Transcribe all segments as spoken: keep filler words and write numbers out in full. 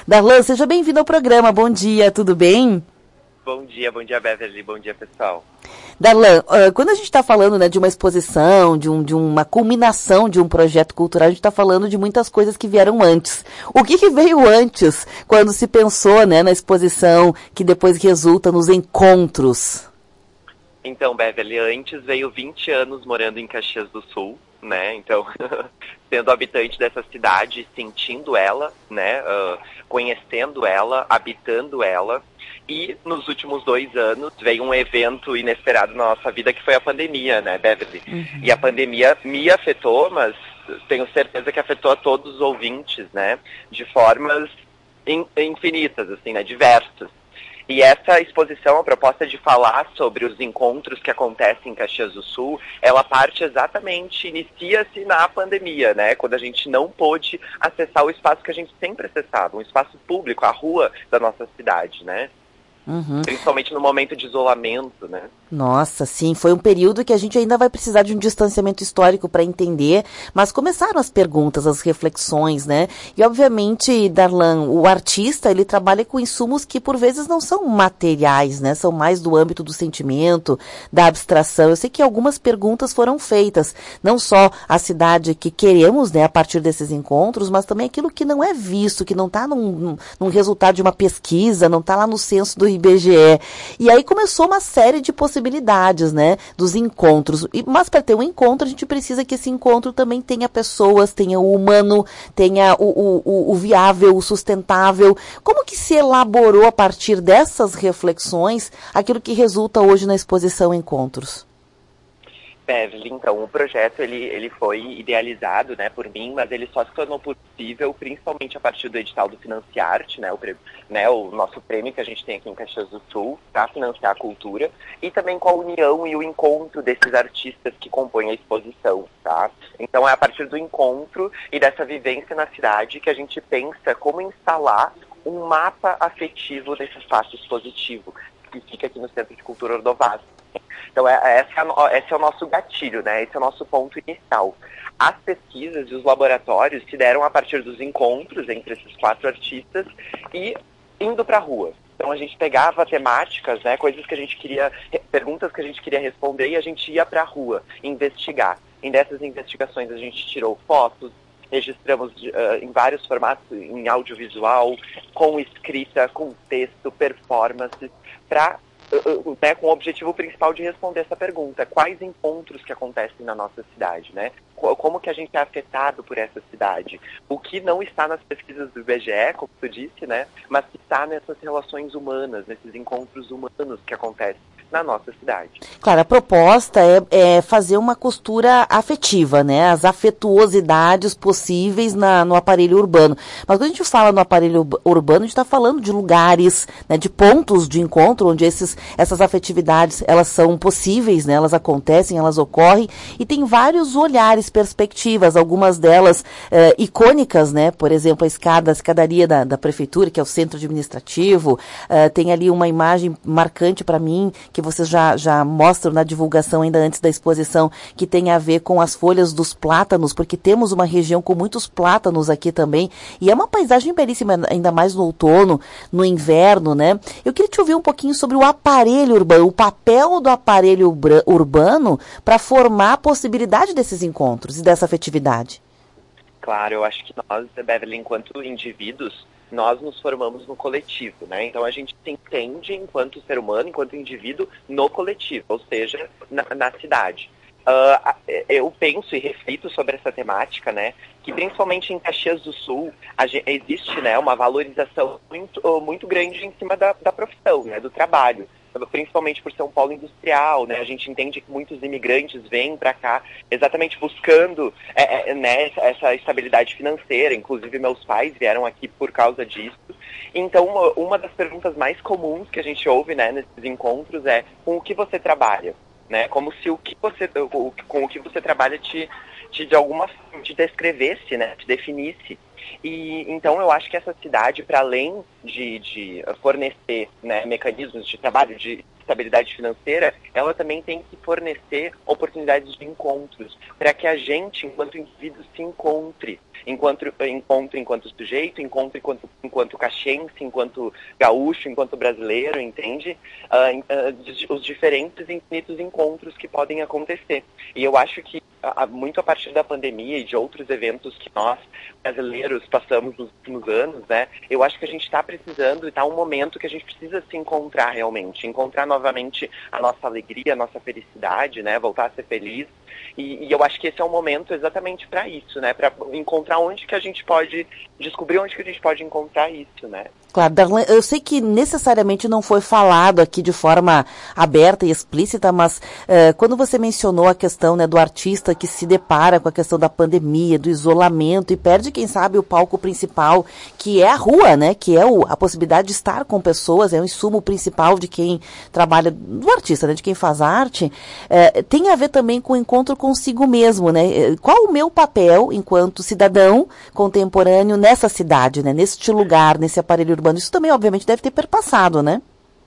Darlan, seja bem-vindo ao programa. Bom dia, tudo bem? Bom dia, bom dia, Beverly, bom dia, pessoal. Darlan, uh, quando a gente está falando, né, de uma exposição, de, um, de uma culminação de um projeto cultural, a gente está falando de muitas coisas que vieram antes. O que, que veio antes, quando se pensou, né, na exposição que depois resulta nos encontros? Então, Beverly, antes veio vinte anos morando em Caxias do Sul, né, então, sendo habitante dessa cidade, sentindo ela, né, uh, conhecendo ela, habitando ela. E nos últimos dois anos veio um evento inesperado na nossa vida, que foi a pandemia, né, Beverly? Uhum. E a pandemia me afetou, mas tenho certeza que afetou a todos os ouvintes, né? De formas in, infinitas, assim, né? Diversas. E essa exposição, a proposta de falar sobre os encontros que acontecem em Caxias do Sul, ela parte exatamente, inicia-se na pandemia, né? Quando a gente não pôde acessar o espaço que a gente sempre acessava, um espaço público, a rua da nossa cidade, né? Uhum. Principalmente no momento de isolamento, né? Nossa, sim, foi um período que a gente ainda vai precisar de um distanciamento histórico para entender, mas começaram as perguntas, as reflexões, né? E obviamente, Darlan, o artista, ele trabalha com insumos que por vezes não são materiais, né? São mais do âmbito do sentimento, da abstração. Eu sei que algumas perguntas foram feitas, não só a cidade que queremos, né, a partir desses encontros, mas também aquilo que não é visto, que não está num, num resultado de uma pesquisa, não está lá no censo do I B G E. E aí começou uma série de possibilidades possibilidades, né, dos encontros. E, mas para ter um encontro, a gente precisa que esse encontro também tenha pessoas, tenha o humano, tenha o, o, o, o viável, o sustentável. Como que se elaborou a partir dessas reflexões aquilo que resulta hoje na exposição Encontros? Beverly, então, o projeto ele, ele foi idealizado, né, por mim, mas ele só se tornou possível principalmente a partir do edital do Financiarte, né, o, né, o nosso prêmio que a gente tem aqui em Caxias do Sul para financiar a cultura, e também com a união e o encontro desses artistas que compõem a exposição, tá? Então é a partir do encontro e dessa vivência na cidade que a gente pensa como instalar um mapa afetivo desse espaço expositivo, que fica aqui no Centro de Cultura Ordovás. Então, essa é, esse é o nosso gatilho, né? Esse é o nosso ponto inicial. As pesquisas e os laboratórios se deram a partir dos encontros entre esses quatro artistas e indo para a rua. Então, a gente pegava temáticas, né, coisas que a gente queria, perguntas que a gente queria responder, e a gente ia para a rua investigar. E dessas investigações a gente tirou fotos, registramos uh, em vários formatos, em audiovisual, com escrita, com texto, performances, para né, com o objetivo principal de responder essa pergunta: quais encontros que acontecem na nossa cidade, né? Como que a gente é afetado por essa cidade? O que não está nas pesquisas do I B G E, como tu disse, né? Mas que está nessas relações humanas, nesses encontros humanos que acontecem na nossa cidade. Claro, a proposta é, é fazer uma costura afetiva, né? As afetuosidades possíveis na, no aparelho urbano. Mas quando a gente fala no aparelho urbano, a gente está falando de lugares, né, de pontos de encontro onde esses, essas afetividades, elas são possíveis, né? Elas acontecem, elas ocorrem, e tem vários olhares, perspectivas, algumas delas eh, icônicas, né? Por exemplo, a escada, a escadaria da, da prefeitura, que é o centro administrativo, eh, tem ali uma imagem marcante para mim, que vocês já, já mostram na divulgação ainda antes da exposição, que tem a ver com as folhas dos plátanos, porque temos uma região com muitos plátanos aqui também, e é uma paisagem belíssima, ainda mais no outono, no inverno, né? Eu queria te ouvir um pouquinho sobre o aparelho urbano, o papel do aparelho urbano para formar a possibilidade desses encontros e dessa afetividade. Claro, eu acho que nós, Beverly, enquanto indivíduos, nós nos formamos no coletivo, né? Então a gente se entende enquanto ser humano, enquanto indivíduo, no coletivo, ou seja, na, na cidade. Uh, eu penso e reflito sobre essa temática, né? Que principalmente em Caxias do Sul a gente, existe, né, uma valorização muito, muito grande em cima da, da profissão, né, do trabalho. Principalmente por ser um polo industrial, né? A gente entende que muitos imigrantes vêm para cá exatamente buscando é, é, né, essa estabilidade financeira. Inclusive, meus pais vieram aqui por causa disso. Então, uma, uma das perguntas mais comuns que a gente ouve, né, nesses encontros é: com o que você trabalha? Né? Como se o que você, com o que você trabalha te, te de alguma forma te descrevesse, né? Te definisse. E então eu acho que essa cidade, para além de, de fornecer, né, mecanismos de trabalho, de estabilidade financeira, ela também tem que fornecer oportunidades de encontros, para que a gente, enquanto indivíduo, se encontre. Enquanto, encontre enquanto sujeito, encontre enquanto, enquanto caxense, enquanto gaúcho, enquanto brasileiro, entende? Uh, uh, os diferentes infinitos encontros que podem acontecer. E eu acho que, uh, muito a partir da pandemia e de outros eventos que nós, brasileiros, passamos nos últimos anos, né, eu acho que a gente está precisando, e está um momento que a gente precisa se encontrar realmente, encontrar novamente a nossa alegria, a nossa felicidade, né, voltar a ser feliz. E, e eu acho que esse é um momento exatamente para isso, né? Para encontrar onde que a gente pode, descobrir onde que a gente pode encontrar isso, né? Claro, Darlan, eu sei que necessariamente não foi falado aqui de forma aberta e explícita, mas uh, quando você mencionou a questão, né, do artista que se depara com a questão da pandemia, do isolamento e perde, quem sabe, o palco principal, que é a rua, né, que é o, a possibilidade de estar com pessoas, é o insumo principal de quem trabalha, do artista, né, de quem faz arte, uh, tem a ver também com o encontro consigo mesmo, né? Qual o meu papel enquanto cidadão contemporâneo nessa cidade, né, neste lugar, nesse aparelho urbano? Isso também, obviamente, deve ter perpassado, né?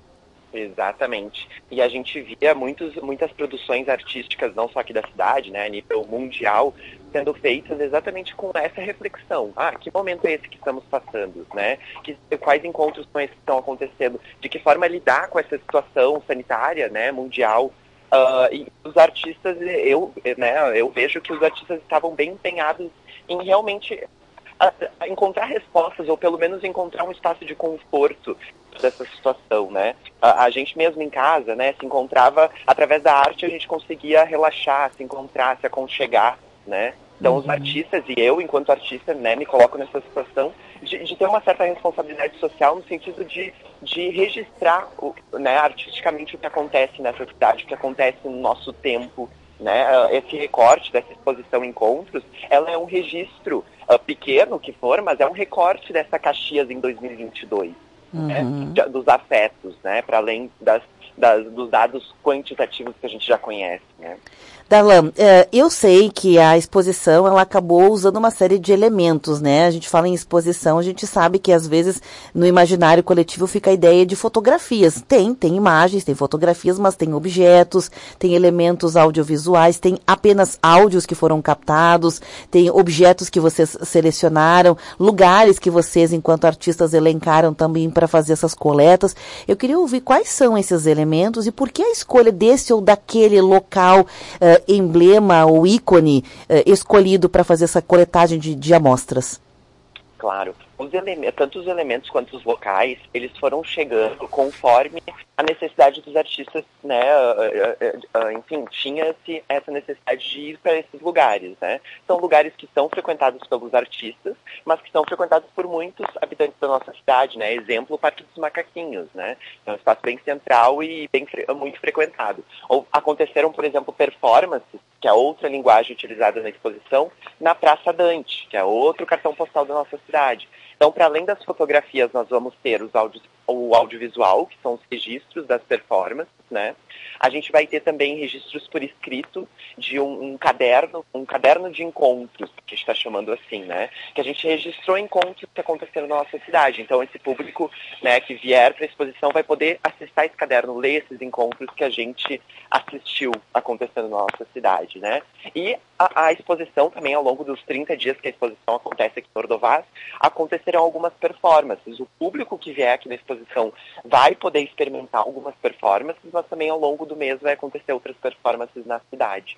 Exatamente. E a gente via muitos, muitas produções artísticas, não só aqui da cidade, né, a nível mundial, sendo feitas exatamente com essa reflexão. Ah, que momento é esse que estamos passando, né? Que, quais encontros são esses que estão acontecendo? De que forma lidar com essa situação sanitária, né, mundial? Uh, e os artistas, eu, né, eu vejo que os artistas estavam bem empenhados em realmente a, a encontrar respostas, ou pelo menos encontrar um espaço de conforto dessa situação, né? A, a gente mesmo em casa, né, se encontrava, através da arte a gente conseguia relaxar, se encontrar, se aconchegar, né? Então uhum. Os artistas, e eu enquanto artista, né, me coloco nessa situação de, de ter uma certa responsabilidade social no sentido de, de registrar, o, né, artisticamente o que acontece nessa cidade, o que acontece no nosso tempo, né? Esse recorte dessa exposição Encontros, ela é um registro uh, pequeno que for, mas é um recorte dessa Caxias em dois mil e vinte e dois, uhum. né? de, dos afetos, né? Para além das, das, dos dados quantitativos que a gente já conhece, né? Darlan, eu sei que a exposição, ela acabou usando uma série de elementos, né? A gente fala em exposição, a gente sabe que às vezes no imaginário coletivo fica a ideia de fotografias. Tem, tem imagens, tem fotografias, mas tem objetos, tem elementos audiovisuais, tem apenas áudios que foram captados, tem objetos que vocês selecionaram, lugares que vocês, enquanto artistas, elencaram também para fazer essas coletas. Eu queria ouvir quais são esses elementos e por que a escolha desse ou daquele local, uh, emblema ou ícone uh, escolhido para fazer essa coletagem de, de amostras? Claro. Os elementos, tanto os elementos quanto os locais, eles foram chegando conforme a necessidade dos artistas, né, uh, uh, uh, enfim, tinha-se essa necessidade de ir para esses lugares, né. São lugares que são frequentados pelos artistas, mas que são frequentados por muitos habitantes da nossa cidade, né. Exemplo, o Parque dos Macaquinhos, né. É um espaço bem central e bem, muito frequentado. Ou aconteceram, por exemplo, performances, que é outra linguagem utilizada na exposição, na Praça Dante, que é outro cartão postal da nossa cidade. Então, para além das fotografias, nós vamos ter os audios, o audiovisual, que são os registros das performances, né? A gente vai ter também registros por escrito de um, um caderno, um caderno de encontros, que a gente está chamando assim, né? Que a gente registrou encontros que aconteceram na nossa cidade. Então, esse público, né, que vier para a exposição vai poder acessar esse caderno, ler esses encontros que a gente assistiu acontecendo na nossa cidade, né? E a, a exposição também, ao longo dos trinta dias que a exposição acontece aqui em Ordovás, acontecerão algumas performances. O público que vier aqui na exposição vai poder experimentar algumas performances, mas também ao longo do mês vai acontecer outras performances na cidade.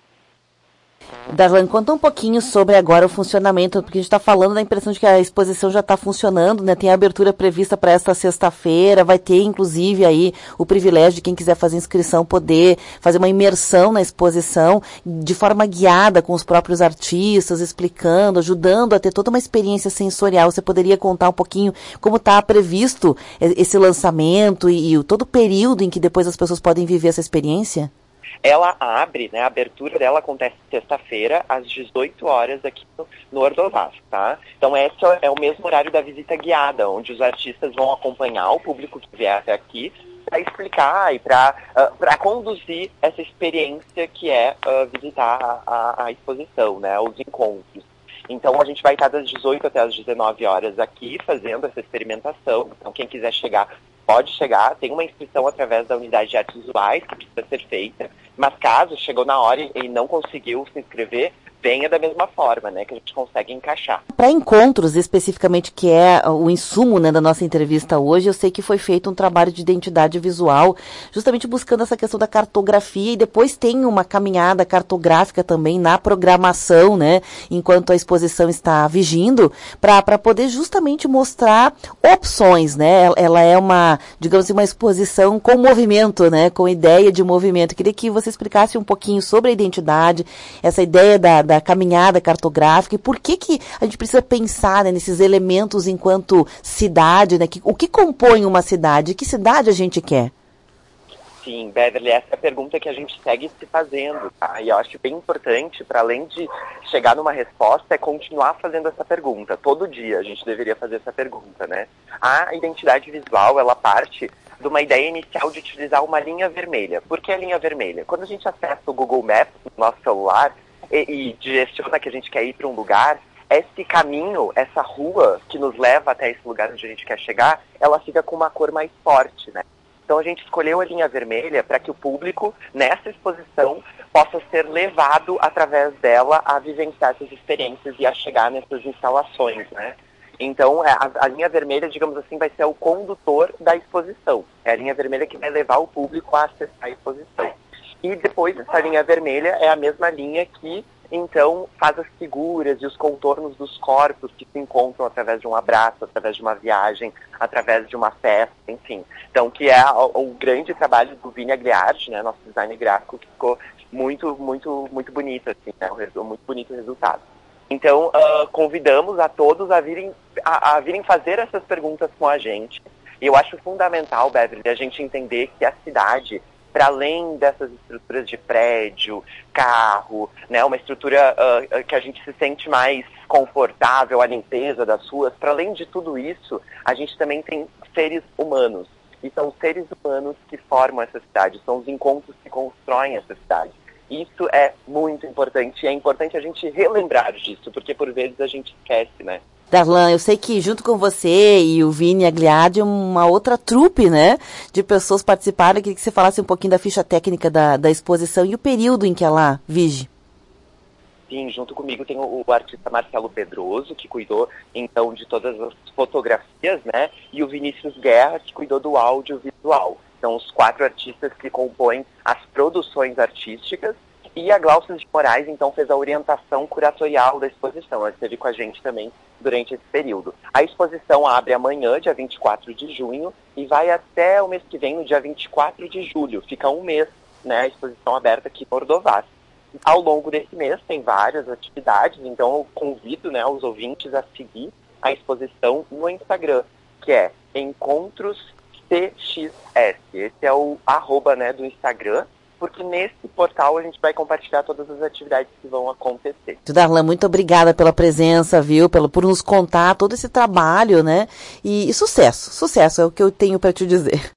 Darlan, conta um pouquinho sobre agora o funcionamento, porque a gente está falando da impressão de que a exposição já está funcionando, né? Tem a abertura prevista para esta sexta-feira, vai ter inclusive aí o privilégio de quem quiser fazer inscrição poder fazer uma imersão na exposição de forma guiada com os próprios artistas, explicando, ajudando a ter toda uma experiência sensorial. Você poderia contar um pouquinho como está previsto esse lançamento e, e todo o período em que depois as pessoas podem viver essa experiência? Ela abre, né, a abertura dela acontece sexta-feira, às dezoito horas, aqui no, no Ordovás, tá? Então esse é o mesmo horário da visita guiada, onde os artistas vão acompanhar o público que vier até aqui para explicar e para uh, para conduzir essa experiência que é uh, visitar a, a, a exposição, né, os encontros. Então a gente vai estar das dezoito até as dezenove horas aqui fazendo essa experimentação. Então quem quiser chegar pode chegar, tem uma inscrição através da unidade de artes visuais que precisa ser feita, mas caso chegou na hora e não conseguiu se inscrever, venha da mesma forma, né, que a gente consegue encaixar. Para encontros, especificamente, que é o insumo, né, da nossa entrevista hoje, eu sei que foi feito um trabalho de identidade visual, justamente buscando essa questão da cartografia, e depois tem uma caminhada cartográfica também na programação, né, enquanto a exposição está vigindo, para poder justamente mostrar opções, né, ela é uma, digamos assim, uma exposição com movimento, né, com ideia de movimento. Eu queria que você explicasse um pouquinho sobre a identidade, essa ideia da da caminhada cartográfica, e por que que a gente precisa pensar, né, nesses elementos enquanto cidade, né, que, o que compõe uma cidade, que cidade a gente quer? Sim, Beverly, essa é a pergunta que a gente segue se fazendo, tá? E eu acho bem importante, para além de chegar numa resposta, é continuar fazendo essa pergunta. Todo dia a gente deveria fazer essa pergunta, né? A identidade visual, ela parte de uma ideia inicial de utilizar uma linha vermelha. Por que a linha vermelha? Quando a gente acessa o Google Maps no nosso celular, E, e direciona que a gente quer ir para um lugar, esse caminho, essa rua que nos leva até esse lugar onde a gente quer chegar, ela fica com uma cor mais forte, né? Então a gente escolheu a linha vermelha para que o público, nessa exposição, possa ser levado através dela a vivenciar essas experiências e a chegar nessas instalações, né? Então a, a linha vermelha, digamos assim, vai ser o condutor da exposição. É a linha vermelha que vai levar o público a acessar a exposição. E depois essa linha vermelha é a mesma linha que, então, faz as figuras e os contornos dos corpos que se encontram através de um abraço, através de uma viagem, através de uma festa, enfim. Então, que é o, o grande trabalho do Vini Agliardi, né, nosso design gráfico, que ficou muito, muito, muito bonito, assim, né, muito bonito o resultado. Então, uh, convidamos a todos a virem, a, a virem fazer essas perguntas com a gente. E eu acho fundamental, Beverly, a gente entender que a cidade, para além dessas estruturas de prédio, carro, né, uma estrutura uh, que a gente se sente mais confortável, a limpeza das ruas, para além de tudo isso, a gente também tem seres humanos. E são os seres humanos que formam essa cidade, são os encontros que constroem essa cidade. Isso é muito importante, e é importante a gente relembrar disso, porque por vezes a gente esquece, né? Darlan, eu sei que junto com você e o Vini Agliardi, uma outra trupe, né, de pessoas participaram. Eu queria que você falasse um pouquinho da ficha técnica da, da exposição e o período em que ela vige. Sim, junto comigo tem o, o artista Marcelo Pedroso, que cuidou, então, de todas as fotografias, né, e o Vinícius Guerra, que cuidou do audiovisual. São os quatro artistas que compõem as produções artísticas. E a Glaucia de Moraes, então, fez a orientação curatorial da exposição. Ela esteve com a gente também durante esse período. A exposição abre amanhã, dia vinte e quatro de junho, e vai até o mês que vem, no dia vinte e quatro de julho. Fica um mês, né, a exposição aberta aqui em Ordovás. Ao longo desse mês tem várias atividades, então eu convido, né, os ouvintes a seguir a exposição no Instagram, que é Encontros C X S. Esse é o arroba, né, do Instagram, porque nesse portal a gente vai compartilhar todas as atividades que vão acontecer. Darlan, muito obrigada pela presença, viu, pelo, por nos contar todo esse trabalho, né, e, e sucesso, sucesso é o que eu tenho para te dizer.